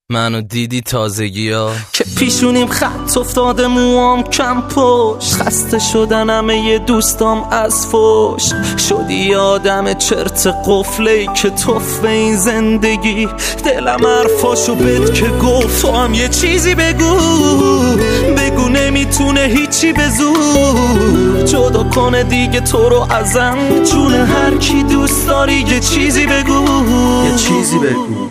منو دیدی تازگی ها که پیشونیم خط افتاده، موام کم پشت، خسته شدن همه دوستام از فوش. شدی آدم چرت قفله که توف به این زندگی. دلم حرفاشو بد که گفت تو هم یه چیزی بگو نمیتونه هیچی به زور جدا کنه دیگه تو رو ازم. جون هر کی دوست داری یه چیزی بگو، یه چیزی بگو،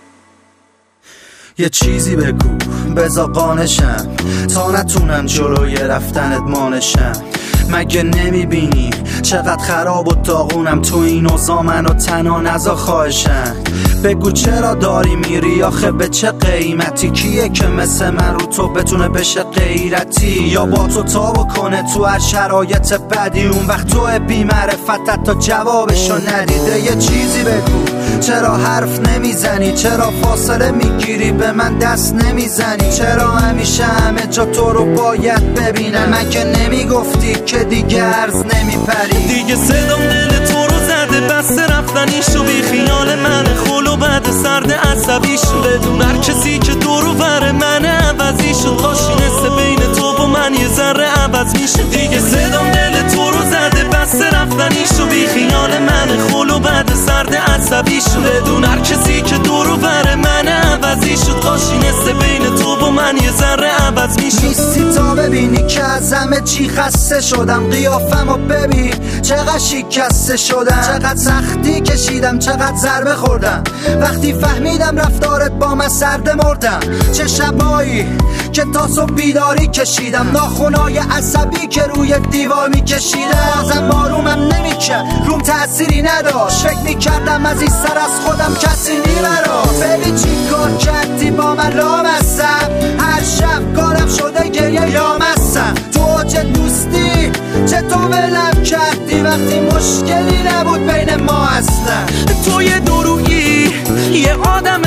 یه چیزی بگو بزا قانشم تا نتونم جلوی رفتنت مانشم. مگه نمیبینی چقدر خراب و داغونم تو این اوضاع؟ منو تنها نذار خواهشم. بگو چرا داری میری آخه به چه قیمتی؟ کیه که مثل من رو تو بتونه بشه غیرتی یا با تو تابو کنه تو هر شرایط بدی؟ اون وقت تو بی معرفتت تا جوابشو ندیده. یه چیزی بگو چرا حرف نمیزنی؟ چرا فاصله میگیری به من دست نمیزنی؟ چرا همیشه همه جا تو رو باید ببینم؟ مگه نمیگفتی که دیگه عرض نمیپری؟ دیگه صدام دل تو رو زده، بس رفتنیشو بی خیال من خلو بعد سرد عصبیشو. بدون هر کسی که دورو بره من عوضیشو، کاشی نسته بین تو و من یه ذره عوض میشه. دیگه صدام دل تو رو زده، بس رفتنیشو بی خیال من خلو بعد سرد عصبیشو. بدون هر کسی که دورو بره من عوضیشو، کاشی نسته بین تو و من یه ذره عوض میشه. نیستی تا ببینی که از همه چی خسته شدم. قیافمو ببین چقدر شکسته شدم، چقدر سختی کشیدم، چقدر ضربه خوردم. وقتی فهمیدم رفتارت با من سرده مردم. چه شبایی که تا صبح بیداری کشیدم، ناخونای عصبی که روی دیوار میکشیدم. ازم بارومم نمیکرد، روم تأثیری نداشت. فکر میکردم از این سر از خودم کسی نیمراست. ببین چی کار کردی با من لامستم، هر شب کارم شده گریه یامستم. تو اوج دوستی چطور ولم کردی وقتی مشکلی نبود بین ما اصلا؟ تو یه درویی، یه آدم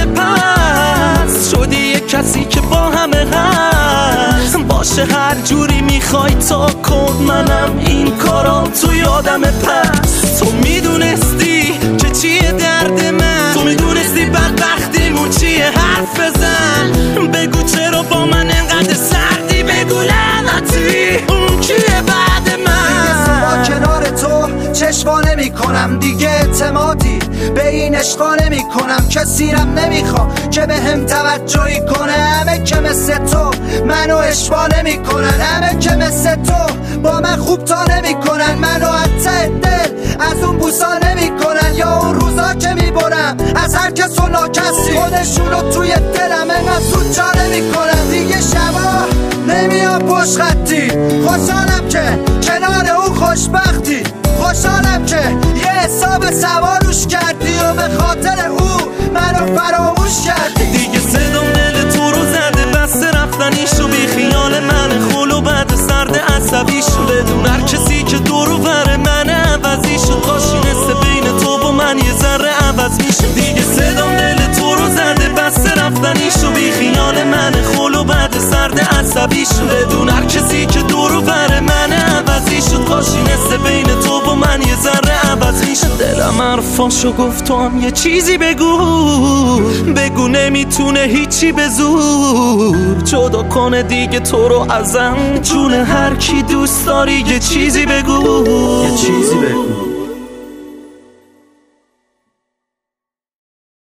پس شدی، یه کسی که با همه هست. باشه هر جوری میخوای تا کن، منم این کارا تو یادم پس. تو میدونستی که چیه درد من، تو میدونستی بدبختیمون چیه، حرف بزن بگو چرا با من انقدر سردی. بگو لعنتی اون کیه بعد من؟ با کنار تو چشوا نمی کنم دیگه، اعتمادی به این عشقا نمی کنم. کسیرم نمیخوا که به هم توجهی کنه. همه که مثل تو منو اشوا نمی کنن، همه که مثل تو با من خوب تا نمی کنن. منو حتی دل از اون بوسا نمی کنن، یا اون روزا که می برم از هر کس و ناکسی خودشونو توی دلم انقدر زود جا نمی کنن. دیگه شبا نمیام پشت خطی، خوشحالم که کنار اون خوشبختی. خوشحالم که یه حساب سواروش کردی و به خاطر او منو فراموش کردی. دیگه صدام دل تو رو زده، بس رفتنیشو بی خیال من خلو بعد سرد عصبیشو. بدون هر کسی که دورو بره من عوضیشو، کاشی نسته بین تو و من یه ذره عوض میشه. دیگه صدام دل تو رو زده، بس رفتنیشو بی خیال من خلو بعد سرد عصبیشو. بدون هر کسی که دورو بره من عوضیشو، کاشی نسته بین تو و من یه ذره عوض میشه. دلم حرفاشو گفت تو هم یه چیزی بگو نمیتونه هیچی به زور جدا کنه دیگه تو رو ازم. جون هر کی دوست داری یه چیزی بگو، یه چیزی بگو.